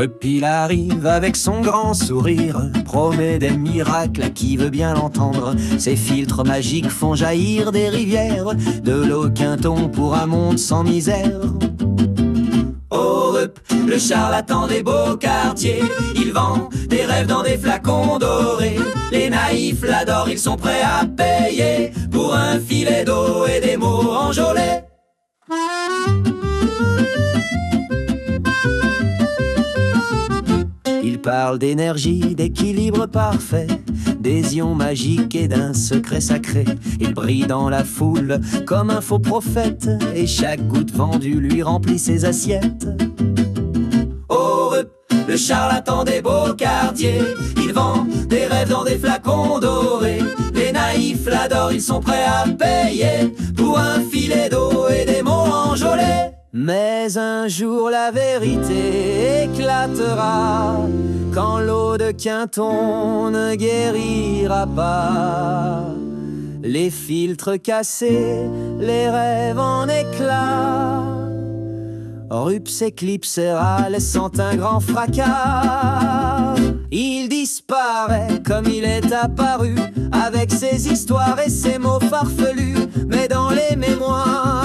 Rup il arrive avec son grand sourire, promet des miracles à qui veut bien l'entendre. Ses filtres magiques font jaillir des rivières, de l'eau Quinton pour un monde sans misère. Oh Rup, le charlatan des beaux quartiers, il vend des rêves dans des flacons dorés. Les naïfs l'adorent, ils sont prêts à payer pour un filet d'eau et des mots enjolés. Il parle d'énergie, d'équilibre parfait, des ions magiques et d'un secret sacré. Il brille dans la foule comme un faux prophète, et chaque goutte vendue lui remplit ses assiettes. Oh Rup, le charlatan des beaux quartiers, il vend des rêves dans des flacons dorés. Les naïfs l'adorent, ils sont prêts à payer pour un filet d'eau et des mots enjolés. Mais un jour la vérité éclatera, quand l'eau de Quinton ne guérira pas. Les filtres cassés, les rêves en éclats, Rup s'éclipsera laissant un grand fracas. Il disparaît comme il est apparu, avec ses histoires et ses mots farfelus. Mais dans les mémoires